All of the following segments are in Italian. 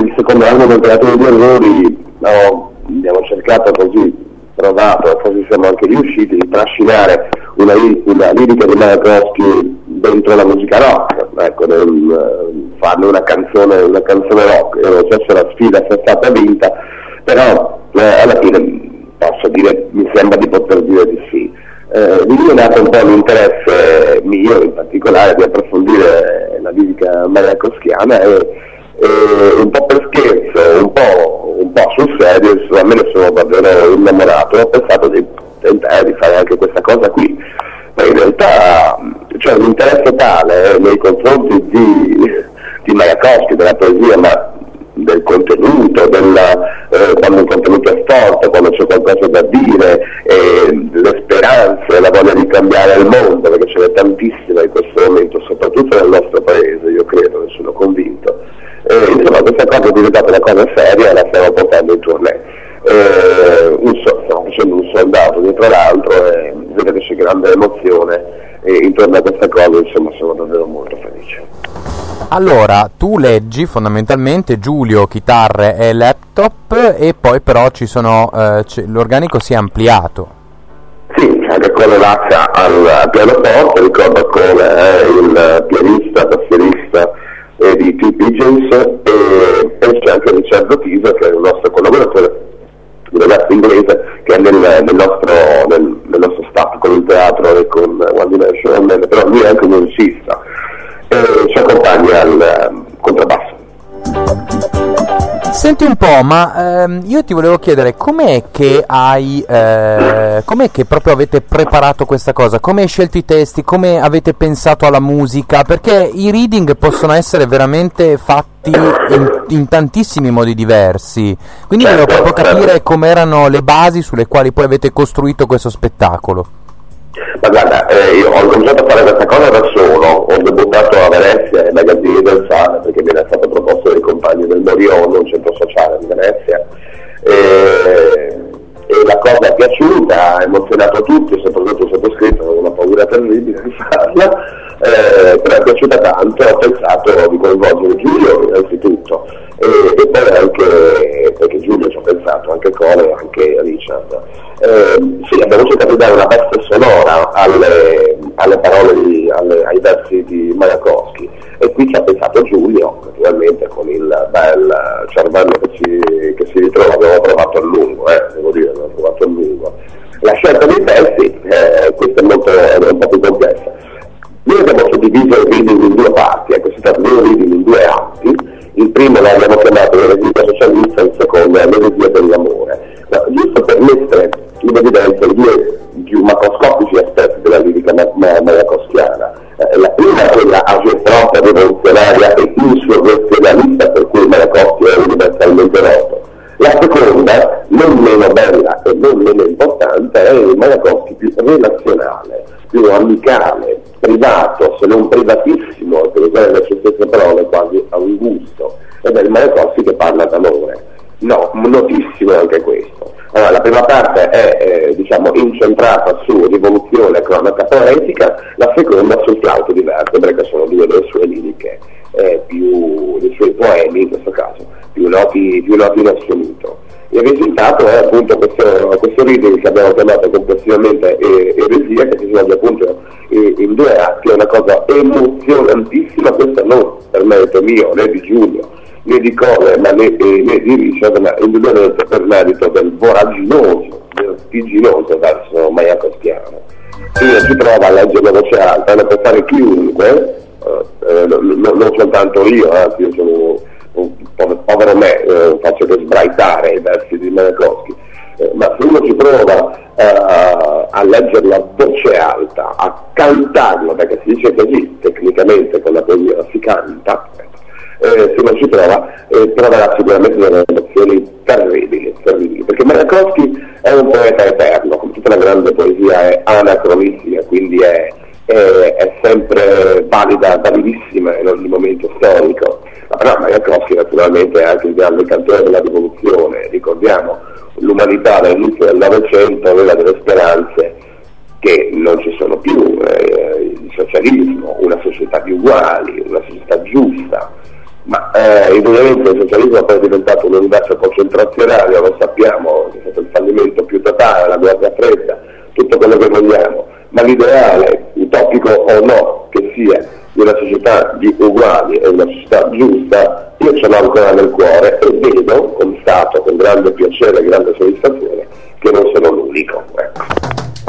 il secondo album del Teatro degli Errori abbiamo cercato così, provato, e forse siamo anche riusciti, di trascinare una lirica di Majakovskij dentro la musica rock, ecco, farne una canzone rock. Io non so se la sfida sia stata vinta, però alla fine posso dire, mi sembra di poter dire di sì. Di lì è nato un po' l'interesse mio in particolare di approfondire la lirica majakovskiana e un po' per scherzo, un po' sul serio, a me ne sono davvero innamorato, ho pensato di tentare di fare anche questa cosa qui, ma in realtà c'è un interesse tale nei confronti di Majakovskij, della poesia, ma del contenuto, quando il contenuto è forte, quando c'è qualcosa da dire, le speranze, la voglia di cambiare il mondo, perché ce n'è tantissima in questo momento, soprattutto nel nostro paese, io credo, ne sono convinto. Insomma, questa cosa è diventata una cosa seria e la stiamo portando in tournée. Stiamo facendo un soldato dietro l'altro e vedo che c'è grande emozione intorno a questa cosa, insomma sono davvero molto felice. Allora, tu leggi fondamentalmente Giulio, chitarre e laptop, e poi però l'organico si è ampliato. Sì, anche con Lazza al pianoforte, ricordo con il pianista, tastierista di Two Pigeons, e c'è anche Riccardo Tisa, che è il nostro collaboratore, un ragazzo inglese che è nel nostro staff con il teatro e con One Dimension, però lui è anche un musicista, ci accompagna al contrabbasso. Senti un po', ma io ti volevo chiedere com'è che proprio avete preparato questa cosa, come hai scelto i testi, come avete pensato alla musica, perché i reading possono essere veramente fatti in tantissimi modi diversi, quindi volevo proprio capire com'erano le basi sulle quali poi avete costruito questo spettacolo. Ma guarda, io ho cominciato a fare questa cosa da solo, ho debuttato a Venezia ai magazzini del Sale, perché mi era stato proposto dai compagni del Morione, un centro sociale di Venezia, e la cosa è piaciuta, ha emozionato tutti, soprattutto il sottoscritto, avevo una paura terribile di farla, però è piaciuta tanto, ho pensato di coinvolgere Giulio innanzitutto, e poi anche, perché Giulio ci ha pensato, anche Cole, anche Richard. Sì, abbiamo cercato di dare una veste sonora alle parole, ai versi di Majakovskij, e qui ci ha pensato Giulio, naturalmente, con il bel cervello che si ritrova. Abbiamo provato a lungo, devo dire, abbiamo provato a lungo. La scelta dei testi, questa è un po' più complessa. Noi abbiamo suddiviso il reading in due parti, si tratta di un reading in due atti. Il primo l'abbiamo chiamato l'eresia socialista, il secondo è l'eresia dell'amore. Giusto per mettere in evidenza i due più macroscopici aspetti della lirica majakovskiana. La prima è quella agiotropa, rivoluzionaria e insurrezionalista, per cui Majakovskij è universalmente noto. La seconda, non meno bella e non meno importante, è il Majakovskij più relazionale, più amicale, privato, se non privatissimo, per usare le sue stesse parole, quasi a un gusto, ed è il Majakovskij che parla d'amore. No, notissimo anche questo. Allora, la prima parte è incentrata su rivoluzione e cronaca poetica, la seconda sul flauto di vertebre, che sono due delle sue liriche, dei suoi poemi in questo caso, più noti in assoluto. Il risultato è appunto questo reading che abbiamo chiamato complessivamente eresia, che si svolge appunto in due atti. È una cosa emozionantissima, questa non per merito mio né di Giulio né di Cole né di Richard, ma indubbiamente per merito del voraginoso, vertiginoso verso majakovskiano. Quindi si trova a leggere a voce alta, lo può fare chiunque, non soltanto io, anzi io sono un povero me, faccio che sbraitare i versi di Majakovskij, ma se uno ci prova a leggerlo a voce alta, a cantarlo, perché si dice così tecnicamente con la poesia si canta, se non ci prova, troverà sicuramente delle emozioni terribili, perché Majakovskij è un poeta eterno, come tutta la grande poesia è anacronistica, quindi è sempre validissima in ogni momento storico. Però Majakovskij naturalmente è anche il grande cantore della rivoluzione. Ricordiamo, l'umanità all'inizio del Novecento aveva delle speranze che non ci sono più, il socialismo, una società di uguali, una società giusta, Ma indubbiamente il socialismo poi è diventato un universo concentrazionario, lo sappiamo, è stato il fallimento più totale, la guerra fredda, tutto quello che vogliamo, ma l'ideale, utopico o no che sia, di una società di uguali e una società giusta, io ce l'ho ancora nel cuore e vedo, constato con grande piacere e grande soddisfazione, che non sono l'unico. Ecco.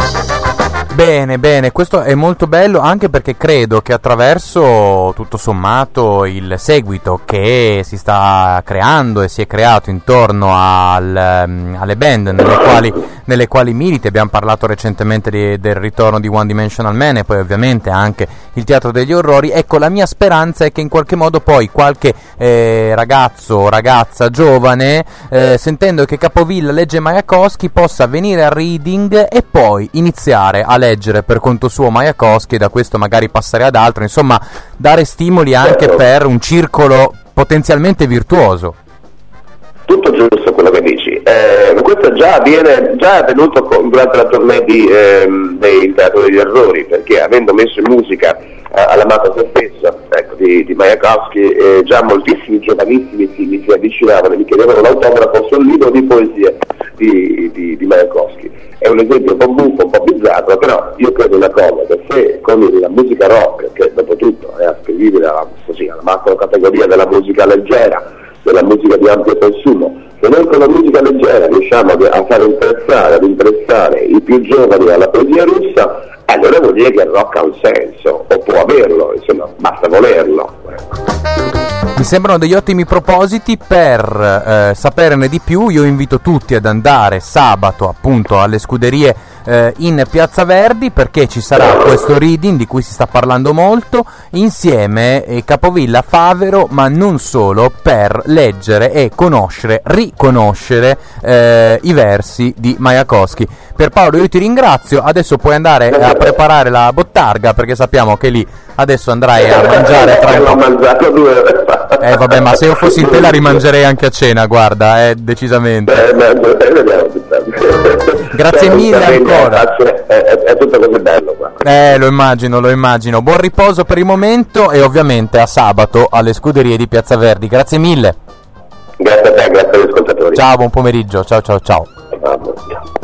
Bene, questo è molto bello, anche perché credo che attraverso tutto sommato il seguito che si sta creando e si è creato intorno alle band nelle quali militi, abbiamo parlato recentemente del ritorno di One Dimensional Man e poi ovviamente anche il Teatro degli Orrori, ecco, la mia speranza è che in qualche modo poi qualche ragazzo o ragazza giovane, sentendo che Capovilla legge Majakovskij, possa venire al reading e poi iniziare a leggere per conto suo Majakovskij e da questo magari passare ad altro, insomma dare stimoli anche per un circolo potenzialmente virtuoso. Tutto giusto quello che dici, questo già è avvenuto durante la tournée dei Teatro degli Errori, perché avendo messo in musica all'amato se stesso, ecco, di Majakovskij, già moltissimi giovanissimi mi si avvicinavano e mi chiedevano l'autografo sul libro di poesie di Majakovskij. È un esempio un po' buffo, un po' bizzarro, però io credo una cosa, che se con la musica rock, che dopo tutto è ascrivibile alla macro categoria della musica leggera, della musica di ampio consumo, se noi con la musica leggera riusciamo a far interessare i più giovani alla poesia russa, allora vuol dire che il rock ha un senso, o può averlo, insomma, basta volerlo. Mi sembrano degli ottimi propositi per saperne di più. Io invito tutti ad andare sabato appunto alle Scuderie in Piazza Verdi, perché ci sarà questo reading di cui si sta parlando molto, insieme Capovilla Favero, ma non solo, per leggere e riconoscere i versi di Majakovskij. Per Paolo io ti ringrazio, adesso puoi andare a preparare la bottarga, perché sappiamo che lì adesso andrai a mangiare tra un po'. L'ho mangiato 2 ore fa. Vabbè, ma se io fossi in te la rimangerei anche a cena, guarda, decisamente. Grazie mille ancora. È tutto così bello qua. Lo immagino. Buon riposo per il momento e ovviamente a sabato alle Scuderie di Piazza Verdi. Grazie mille. Grazie a te, grazie agli ascoltatori. Ciao, buon pomeriggio. Ciao. Ciao.